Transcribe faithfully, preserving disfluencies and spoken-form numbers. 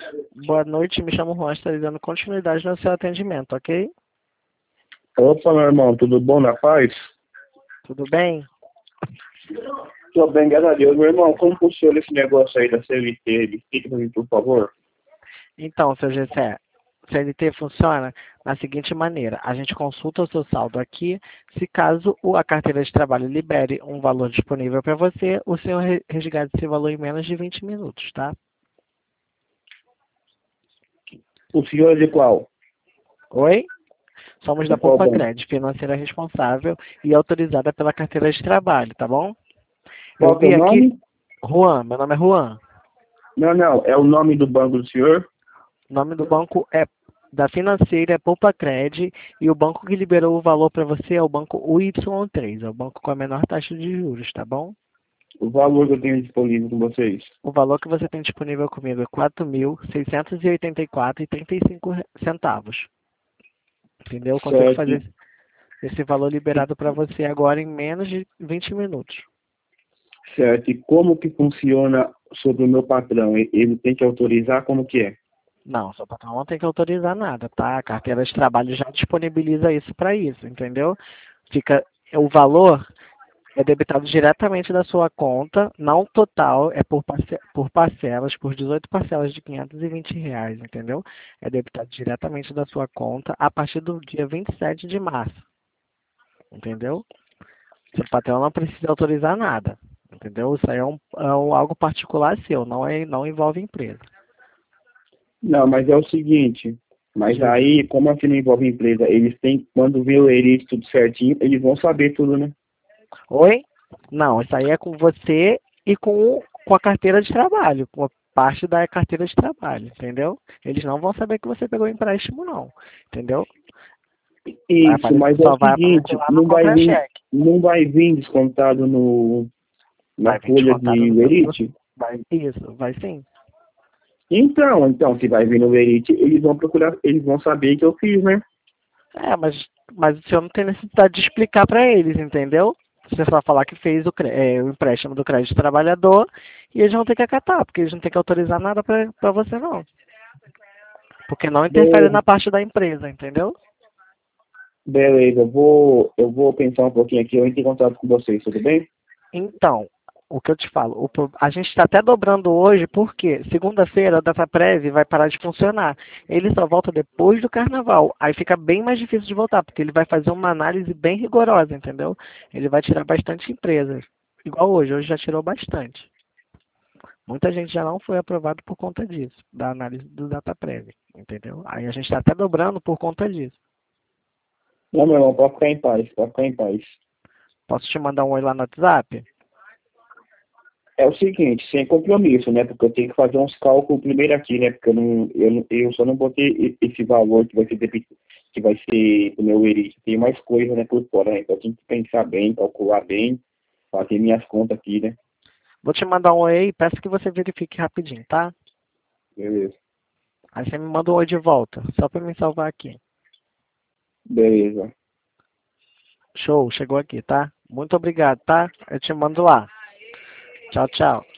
Boa noite, me chamo Juan, estarei dando continuidade no seu atendimento, ok? Opa, meu irmão, tudo bom, na paz? Tudo bem? Tô bem, graças a Deus. Meu irmão, como funciona esse negócio aí da C L T? Explica pra mim, por favor. Então, seu Gessé, C L T funciona da seguinte maneira: a gente consulta o seu saldo aqui, se caso o- a carteira de trabalho libere um valor disponível para você, o senhor re- resgata esse valor em menos de vinte minutos, tá? O senhor é de qual? Oi? Somos De da qual Poupa banco? Crédito, financeira responsável e autorizada pela carteira de trabalho, tá bom? Eu Qual que é o vi aqui, nome? Juan, meu nome é Juan. Não, não, é o nome do banco do senhor? O nome do banco é da financeira é Poupa Cred e o banco que liberou o valor para você é o banco U Y três, é o banco com a menor taxa de juros, tá bom? O valor que eu tenho disponível com vocês? O valor que você tem disponível comigo é quatro mil seiscentos e oitenta e quatro reais e trinta e cinco centavos. Entendeu? Eu consigo Certo. fazer esse valor liberado para você agora em menos de vinte minutos. Certo. E como que funciona sobre o meu patrão? E- Ele tem que autorizar como que é? Não, seu patrão não tem que autorizar nada, tá? A carteira de trabalho já disponibiliza isso para isso, entendeu? Fica o valor é debitado diretamente da sua conta, não total, é por, parce- por parcelas, por dezoito parcelas de quinhentos e vinte reais, entendeu? É debitado diretamente da sua conta a partir do dia vinte e sete de março, entendeu? Seu patrão não precisa autorizar nada, entendeu? Isso aí é, um, é um- algo particular seu, não, é, não envolve empresa. Não, mas é o seguinte, mas Diga. aí, como aqui não envolve empresa, eles têm, quando vê o Erite tudo certinho, eles vão saber tudo, né? Oi? Não, isso aí é com você e com, com a carteira de trabalho, com a parte da carteira de trabalho, entendeu? Eles não vão saber que você pegou empréstimo, não, entendeu? Vai Isso, aparecer, mas é o só vai aparecer seguinte, lá no não vai vir, contra-cheque. não vai vir descontado no, na Vai vir folha de descontado no seu. Verite? Vai, isso, vai sim. Então, então, se vai vir no Verite, eles vão procurar, eles vão saber que eu fiz, né? É, mas, mas o senhor não tem necessidade de explicar para eles, entendeu? Você só falar que fez o, cre- é, o empréstimo do crédito trabalhador e eles vão ter que acatar, porque eles não têm que autorizar nada para você, não. Porque não interfere Be- na parte da empresa, entendeu? Beleza, eu vou, eu vou pensar um pouquinho aqui, eu entro em contato com vocês, tudo bem? Então, o que eu te falo, o pro- a gente está até dobrando hoje, porque segunda-feira a DataPrev vai parar de funcionar. Ele só volta depois do carnaval. Aí fica bem mais difícil de voltar, porque ele vai fazer uma análise bem rigorosa, entendeu? Ele vai tirar bastante empresas. Igual hoje, hoje já tirou bastante. Muita gente já não foi aprovado por conta disso, da análise do DataPrev, entendeu? Aí a gente está até dobrando por conta disso. Não, meu irmão, pode ficar em paz, pode ficar em paz. Posso te mandar um oi lá no WhatsApp? É o seguinte, sem compromisso, né? Porque eu tenho que fazer uns cálculos primeiro aqui, né? Porque eu, não, eu, não- eu só não botei e- esse valor que vai ser, debi- que vai ser do meu erite. Tem mais coisa, né, por fora, né? Então eu tenho que pensar bem, calcular bem, fazer minhas contas aqui, né? Vou te mandar um oi e peço que você verifique rapidinho, tá? Beleza. Aí você me manda um oi de volta, só para me salvar aqui. Beleza. Show, chegou aqui, tá? Muito obrigado, tá? Eu te mando lá. Tchau, tchau.